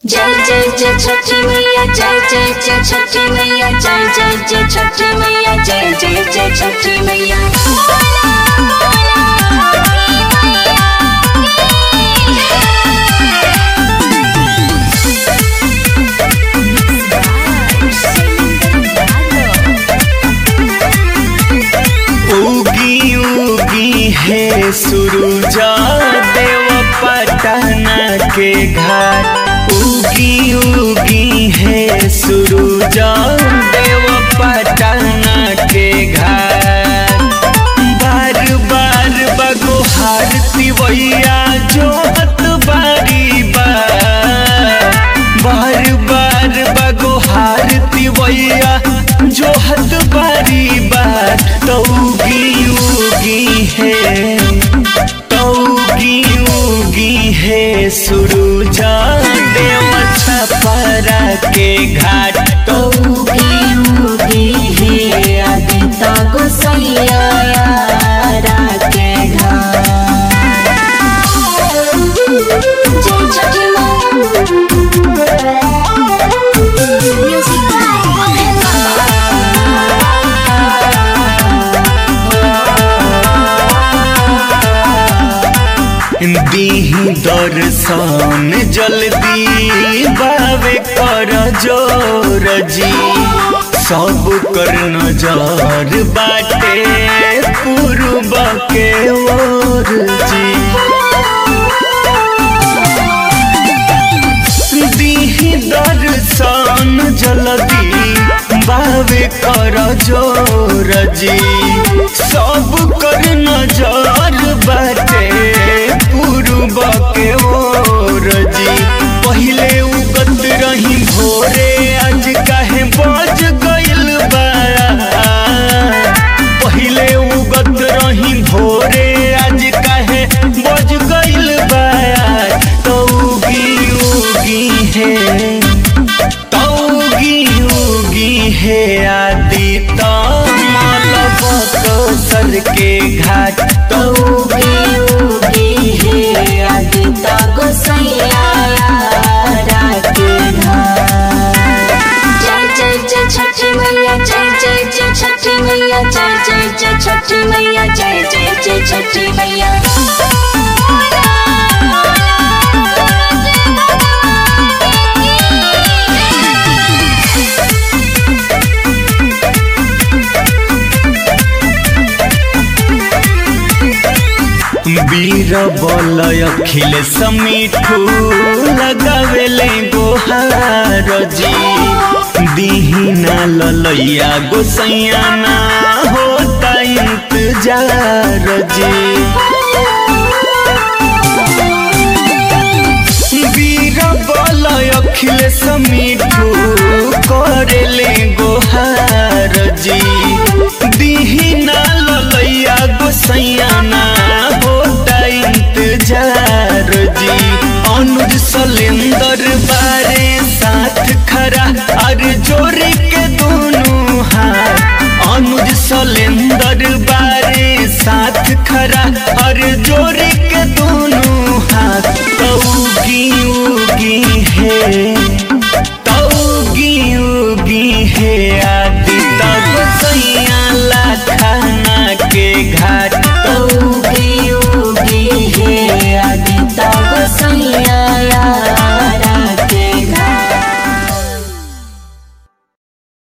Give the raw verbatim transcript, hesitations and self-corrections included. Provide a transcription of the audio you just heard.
जय जय जय छठी मैया, जय जय जय छठी मैया, जय जय जय छठी मैया, जय जय जय छठी मैया। उगी उगी है सुरुजा देव पटना के घाट। उगी उगी है सुरुजा देव पटना के घाट। बार बार बगोहार तिवैया जोहत बारी बार। बार बार बगोहार तिवैया जोहत बारी बार। तौगी उगी है, तौगी उगी है सुरुजा देव छपरा के घाट। तौगी उगी है आदित्य गोसैया के घाट। जय छठी मैया। म्यूजिक दीही दर्शन जल्दी बावे कर जोर जी। सब कर नजर बाटे पूर्व के ओर जी। दीही दर्शन जल्दी बावे कर जोर जी। सब कर नजर बाटे पूर्व के ओर जी। पहिले उगत रही भोरे आज काहे बज गइल बा। पहिले उगत रही भोरे आज काहे बज गइल बा। तौगी उगी है, तौगी उगी है आदित्य सर के घाट। तौगी उगी है आदित्य गोसैया के घाट। जय जय जय छठी मैया, जय जय जय छठी मैया, जय जय जय छठी मैया, जय जय जय छठी मैया। वीर बल अखिल समीठू लगावेले गोहार जी। दीहिना ललैया गोसैया ना होता इंतजार जी। वीर बल अखिल समीठू करेले गोहार जी। दीहिना ललैया गोसैया ना इंतजार जी। अनुज सलेंदर बारे साथ खरा और जोड़ी के दोनों हाथ। अनुज सलेंदर बारे साथ खरा और जोड़ी के दोनों हाथ। तौगी उगी है,